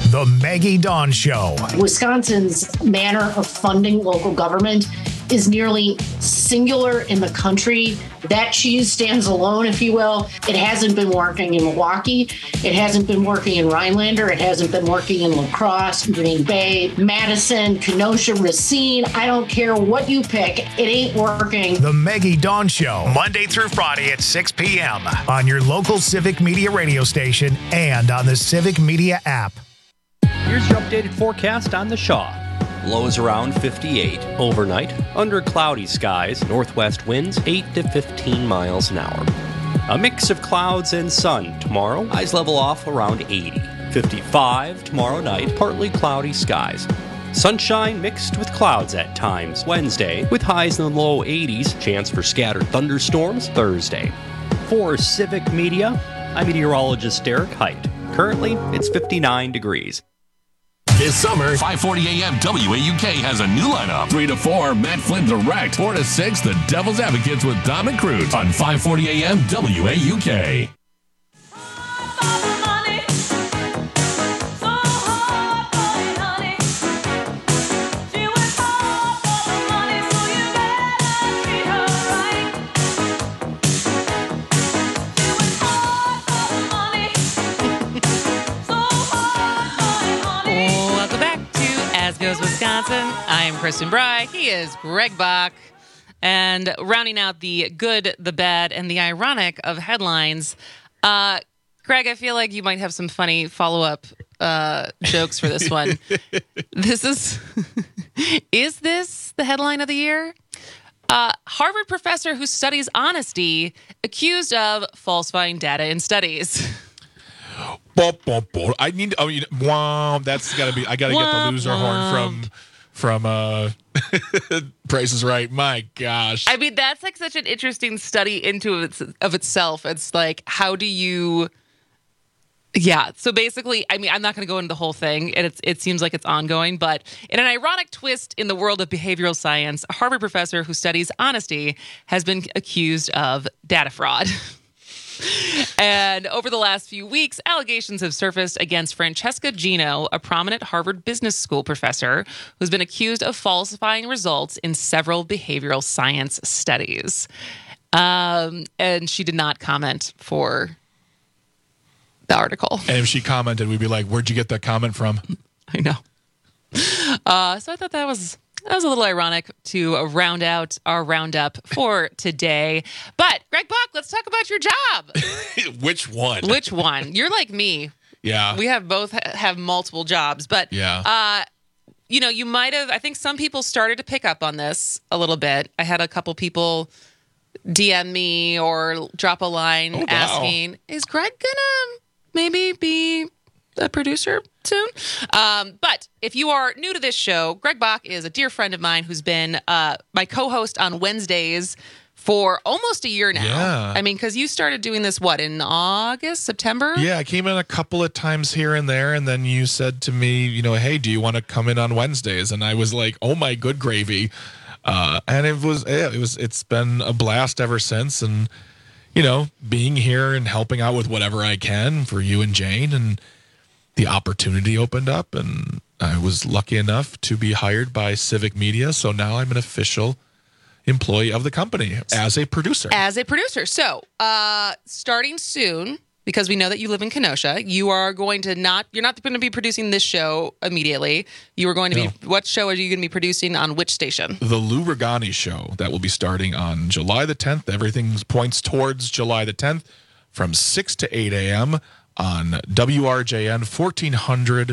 The Maggie Dawn Show. Wisconsin's manner of funding local government is nearly singular in the country. That cheese stands alone, if you will. It hasn't been working in Milwaukee. It hasn't been working in Rhinelander. It hasn't been working in La Crosse, Green Bay, Madison, Kenosha, Racine. I don't care what you pick. It ain't working. The Maggie Dawn Show, Monday through Friday at six p.m. on your local Civic Media radio station and on the Civic Media app. Here's your updated forecast on the Shaw. Lows around fifty-eight. Overnight, under cloudy skies, northwest winds eight to fifteen miles an hour. A mix of clouds and sun tomorrow. Highs level off around eighty. fifty-five tomorrow night, partly cloudy skies. Sunshine mixed with clouds at times Wednesday, with highs in the low eighties. Chance for scattered thunderstorms Thursday. For Civic Media, I'm meteorologist Derek Height. Currently, it's fifty-nine degrees. This summer, five forty a.m. W A U K has a new lineup. three to four, Matt Flynn Direct. four to six, The Devil's Advocates with Dominic Cruz on five forty a.m. W A U K. Wisconsin. I am Kristen Bry. He is Greg Bach. And rounding out the good, the bad, and the ironic of headlines, uh, Greg, I feel like you might have some funny follow-up uh, jokes for this one. This is, is this the headline of the year? Uh, Harvard professor who studies honesty accused of falsifying data in studies. I need. I mean, wow, that's gotta be. I gotta get the loser horn from from uh, Price is Right. My gosh. I mean, that's like such an interesting study into its of itself. It's like, how do you? Yeah. So basically, I mean, I'm not going to go into the whole thing, and it's it seems like it's ongoing. But in an ironic twist in the world of behavioral science, a Harvard professor who studies honesty has been accused of data fraud. And over the last few weeks, allegations have surfaced against Francesca Gino, a prominent Harvard Business School professor who's been accused of falsifying results in several behavioral science studies. Um, and she did not comment for the article. And if she commented, we'd be like, where'd you get that comment from? I know. Uh, so I thought that was... That was a little ironic to round out our roundup for today. But, Greg Bach, let's talk about your job. Which one? Which one? You're like me. Yeah. We have both ha- have multiple jobs. But, yeah. uh, you know, you might have, I think some people started to pick up on this a little bit. I had a couple people D M me or drop a line oh, wow. asking, is Greg going to maybe be a producer soon? Um, but if you are new to this show, Greg Bach is a dear friend of mine who's been uh, my co-host on Wednesdays for almost a year now. Yeah. I mean, because you started doing this, what, in August, September? Yeah, I came in a couple of times here and there, and then you said to me, you know, hey, do you want to come in on Wednesdays? And I was like, oh my good gravy. Uh, and it was, yeah, it was, it's been a blast ever since. And, you know, being here and helping out with whatever I can for you and Jane, and the opportunity opened up, and I was lucky enough to be hired by Civic Media. So now I'm an official employee of the company as a producer. As a producer. So uh, starting soon, because we know that you live in Kenosha, you are going to not, you're not going to be producing this show immediately. You are going to No. be, what show are you going to be producing on which station? The Lou Regani Show that will be starting on July the tenth. Everything points towards July the tenth from six to eight a.m. on W R J N fourteen hundred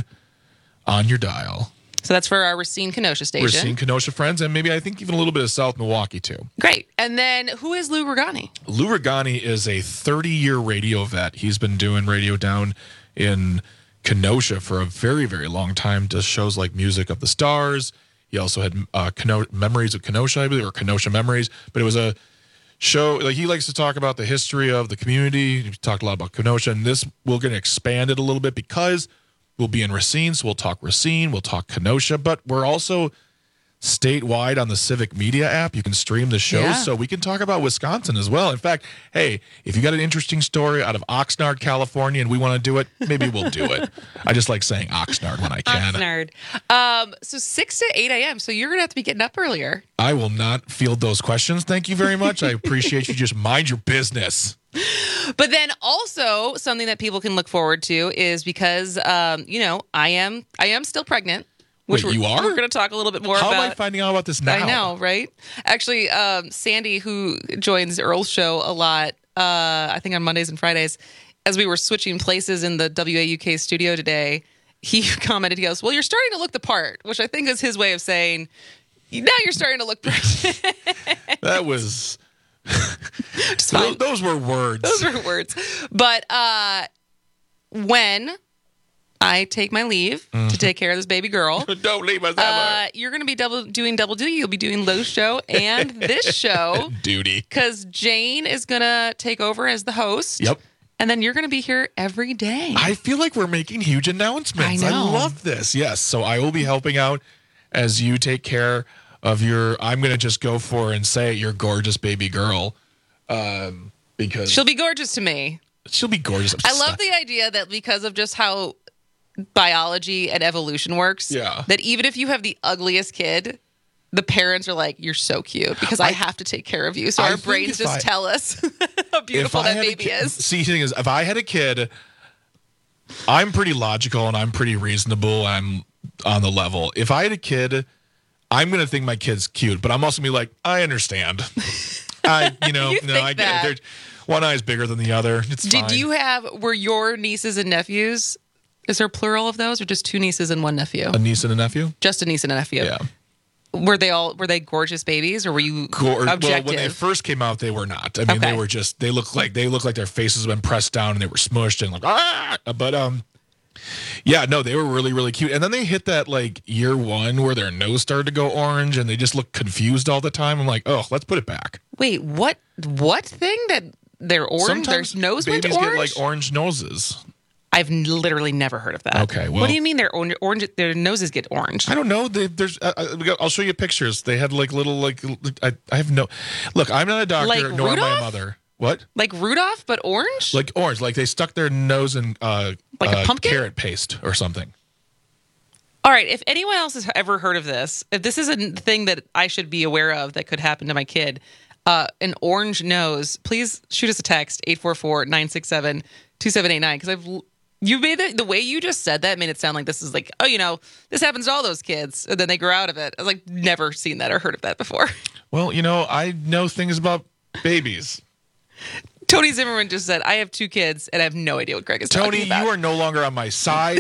on your dial. So that's for our Racine Kenosha station. Racine Kenosha friends, and maybe I think even a little bit of South Milwaukee too. Great. And then who is Lou Regani? Lou Regani is a thirty-year radio vet. He's been doing radio down in Kenosha for a very, very long time. Does shows like Music of the Stars. He also had uh, Keno- Memories of Kenosha, I believe, or Kenosha Memories. But it was a show, like he likes to talk about the history of the community. He talked a lot about Kenosha, and this, we're going to expand it a little bit because we'll be in Racine, so we'll talk Racine, we'll talk Kenosha, but we're also statewide on the Civic Media app. You can stream the shows, Yeah. so we can talk about Wisconsin as well. In fact, hey, if you got an interesting story out of Oxnard, California, and we want to do it, maybe we'll do it. I just like saying Oxnard when I can. Oxnard. Um, so six to eight a.m. So you're going to have to be getting up earlier. I will not field those questions. Thank you very much. I appreciate you. Just mind your business. But then also something that people can look forward to is because, um, you know, I am I am still pregnant. Which Wait, we're, you are? We're going to talk a little bit more How about. am I finding out about this now? I know, right? Actually, um, Sandy, who joins Earl's show a lot, uh, I think on Mondays and Fridays, as we were switching places in the W A U K studio today, he commented, he goes, well, you're starting to look the part, which I think is his way of saying, now you're starting to look pregnant. That was... those, those were words. Those were words. But uh, when... I take my leave Mm-hmm. to take care of this baby girl. Don't leave us Uh, ever. you're going to be double doing double duty. You'll be doing Lowe's show and this show. Duty. Because Jane is going to take over as the host. Yep. And then you're going to be here every day. I feel like we're making huge announcements. I know. love this. Yes. So I will be helping out as you take care of your, I'm going to just go for and say your gorgeous baby girl. Um, because She'll be gorgeous to me. she'll be gorgeous. I love the idea that because of just how biology and evolution works, Yeah. that even if you have the ugliest kid, the parents are like, you're so cute because I, I- have to take care of you. So I our think brains if just I- tell us how beautiful that had a baby kid- is. See, the thing is, if I had a kid, I'm pretty logical and I'm pretty reasonable. I'm on the level. If I had a kid, I'm going to think my kid's cute, but I'm also going to be like, I understand. I, you know, You no, think I get that. it. They're- One eye is bigger than the other. It's Did fine. you have, were your nieces and nephews, is there plural of those or just two nieces and one nephew? a niece and a nephew? Just a niece and a nephew. Yeah. Were they all, were they gorgeous babies or were you Gor- well, objective? when they first came out, they were not. I mean, Okay. they were just, they looked like, they looked like their faces had been pressed down and they were smushed and like, ah! But, um, yeah, no, they were really, really cute. And then they hit that like year one where their nose started to go orange and they just looked confused all the time. I'm like, oh, let's put it back. Wait, what, what thing that they're orange? Sometimes their nose went babies orange? get like orange noses. I've n- literally never heard of that. Okay, well- what do you mean their orange, orange? Their noses get orange? I don't know. They, there's, uh, uh, I'll show you pictures. They had like little, like, I, I have no, look, I'm not a doctor, Like nor am I a Rudolph? mother. What? Like Rudolph, but orange? Like orange. Like they stuck their nose in uh, Like a uh, pumpkin? carrot paste or something. All right. If anyone else has ever heard of this, if this is a thing that I should be aware of that could happen to my kid, uh, an orange nose, please shoot us a text, eight four four, nine six seven, two seven eight nine. Because I've, you made it, the way you just said that made it sound like this is like, oh, you know, this happens to all those kids. And then they grow out of it. I've like never seen that or heard of that before. Well, you know, I know things about babies. Tony Zimmerman just said, I have two kids and I have no idea what Greg is Tony, talking about. you are no longer on my side.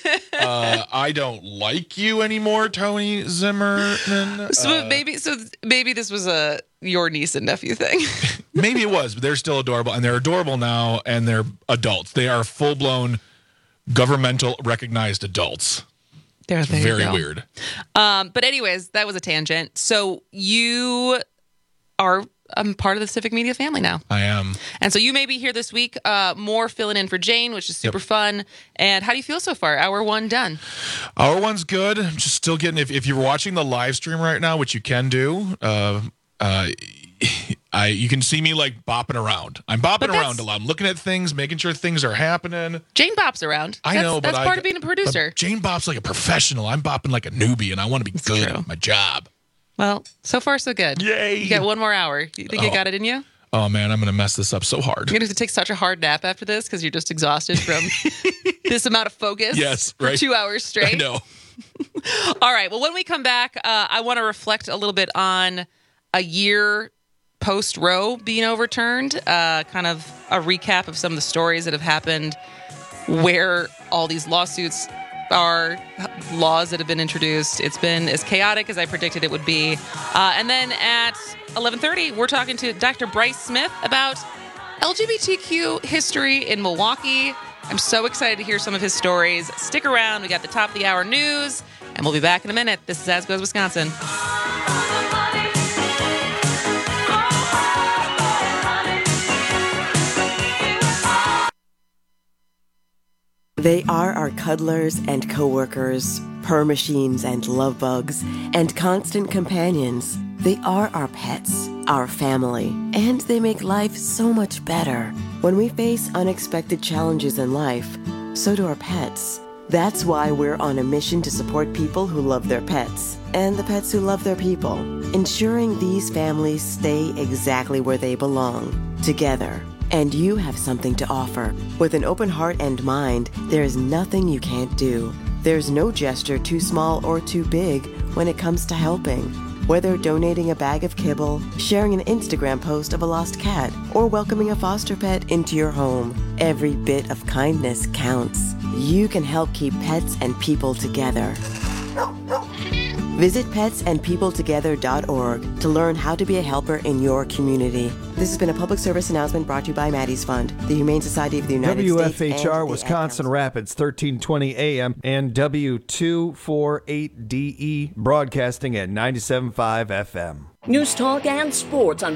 uh, I don't like you anymore, Tony Zimmerman. So Uh, maybe, so maybe this was a your niece and nephew thing. maybe it was, but they're still adorable, and they're adorable now, and they're adults. They are full blown governmental recognized adults. There, there you Very go. weird. Um, but anyways, that was a tangent. So you are um, part of the Civic Media family now. I am. And so you may be here this week, uh, more filling in for Jane, which is super Yep. fun. And how do you feel so far? Hour one done. Our one's good. I'm just still getting, if, if you're watching the live stream right now, which you can do, uh, uh, I you can see me like bopping around. I'm bopping But that's- around a lot. I'm looking at things, making sure things are happening. Jane bops around. I That's- know, but that's I- part of being a producer. but Jane Bop's like a professional. I'm bopping like a newbie, and I want to be good at my job. Well, so far so good. Yay! You got one more hour. You think you Oh. got it in you? Oh man, I'm gonna mess this up so hard. You're gonna have to take such a hard nap after this because you're just exhausted from this amount of focus. Yes, for right. two hours straight. I know. All right. Well, when we come back, uh, I want to reflect a little bit on a year post Roe being overturned. Uh, kind of a recap of some of the stories that have happened, where all these lawsuits are, laws that have been introduced. It's been as chaotic as I predicted it would be. Uh, and then at eleven thirty, we're talking to Doctor Bryce Smith about L G B T Q history in Milwaukee. I'm so excited to hear some of his stories. Stick around. We got the top of the hour news, and we'll be back in a minute. This is As Goes Wisconsin. They are our cuddlers and coworkers, purr machines and love bugs, and constant companions. They are our pets, our family, and they make life so much better. When we face unexpected challenges in life, so do our pets. That's why we're on a mission to support people who love their pets and the pets who love their people, ensuring these families stay exactly where they belong, together. And you have something to offer. With an open heart and mind, there is nothing you can't do. There's no gesture too small or too big when it comes to helping. Whether donating a bag of kibble, sharing an Instagram post of a lost cat, or welcoming a foster pet into your home, every bit of kindness counts. You can help keep pets and people together. Visit pets and people together dot org to learn how to be a helper in your community. This has been a public service announcement brought to you by Maddie's Fund, the Humane Society of the United W F H R, States. W F H R Wisconsin Rapids, thirteen twenty A M, and W two forty-eight D E broadcasting at ninety-seven point five F M. News Talk and Sports on